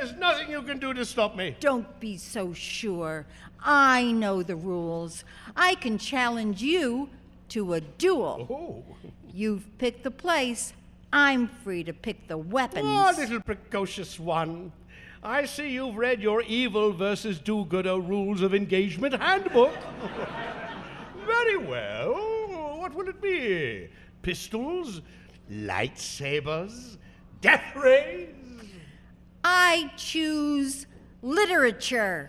There's nothing you can do to stop me. Don't be so sure. I know the rules. I can challenge you to a duel. Oh. You've picked the place. I'm free to pick the weapons. Oh, little precocious one. I see you've read your evil versus do-gooder rules of engagement handbook. Very well. What will it be? Pistols? Lightsabers? Death rays? I choose literature.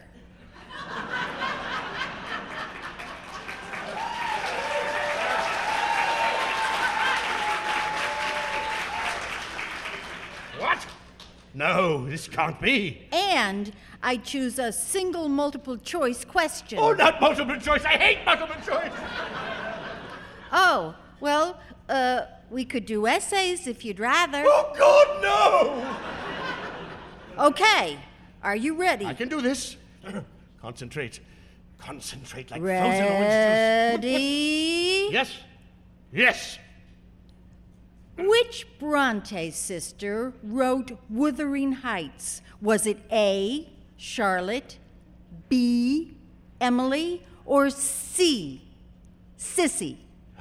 What? No, this can't be. And I choose a single multiple choice question. Oh, not multiple choice. I hate multiple choice. Oh, well, we could do essays if you'd rather. Oh, God, no! Okay, are you ready? I can do this. Concentrate. Concentrate like frozen orange juice. Ready? Yes. Yes. Which Bronte sister wrote Wuthering Heights? Was it A, Charlotte, B, Emily, or C, Sissy?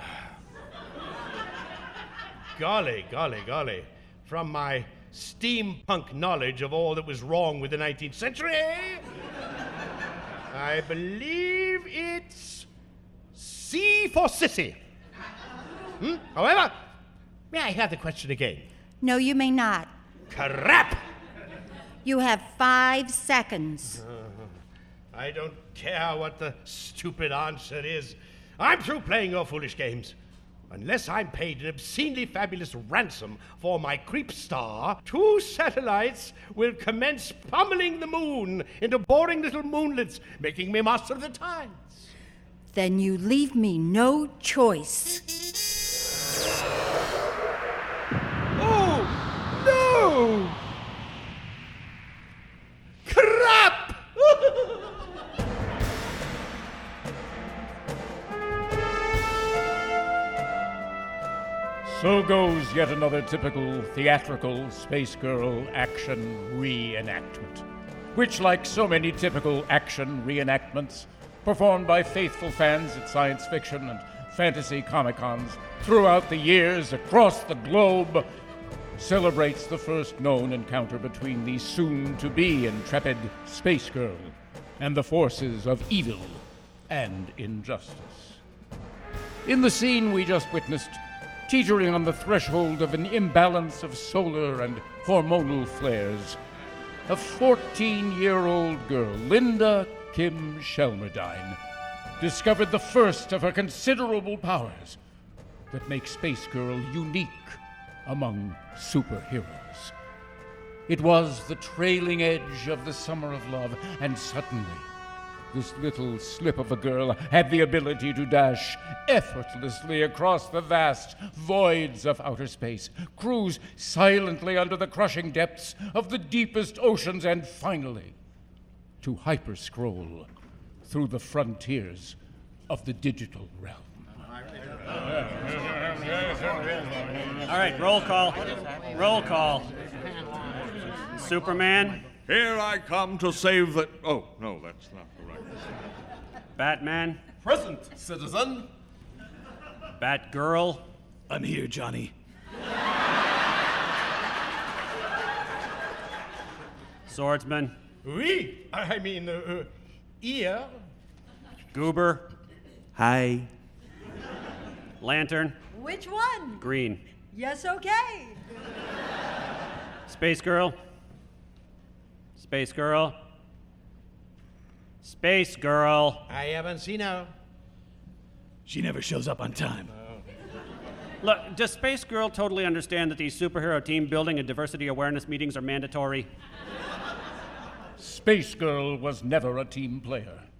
Golly, golly, golly. From my steampunk knowledge of all that was wrong with the 19th century, I believe it's C for Sissy. However, may I have the question again? No, you may not. Crap! You have 5 seconds. I don't care what the stupid answer is. I'm through playing your foolish games. Unless I'm paid an obscenely fabulous ransom for my creep star, 2 satellites will commence pummeling the moon into boring little moonlets, making me master of the tides. Then you leave me no choice. Oh, no! Crap! So goes yet another typical theatrical Space Girl action reenactment, which, like so many typical action reenactments performed by faithful fans at science fiction and fantasy Comic-Cons throughout the years across the globe, celebrates the first known encounter between the soon-to-be intrepid Space Girl and the forces of evil and injustice. In the scene we just witnessed, teetering on the threshold of an imbalance of solar and hormonal flares, a 14-year-old girl, Linda Kim Shelmerdine, discovered the first of her considerable powers that make Space Girl unique among superheroes. It was the trailing edge of the summer of love, and suddenly, this little slip of a girl had the ability to dash effortlessly across the vast voids of outer space, cruise silently under the crushing depths of the deepest oceans, and finally, to hyperscroll through the frontiers of the digital realm. All right, roll call. Roll call. Superman? Here I come to save the... Oh, no, that's not the right... Batman? Present, citizen. Batgirl? I'm here, Johnny. Swordsman? Oui, I mean, ear. Goober? Hi. Lantern? Which one? Green. Yes, okay. Space Girl? Space Girl? Space Girl? I haven't seen her. She never shows up on time. Look, does Space Girl totally understand that these superhero team building and diversity awareness meetings are mandatory? Space Girl was never a team player.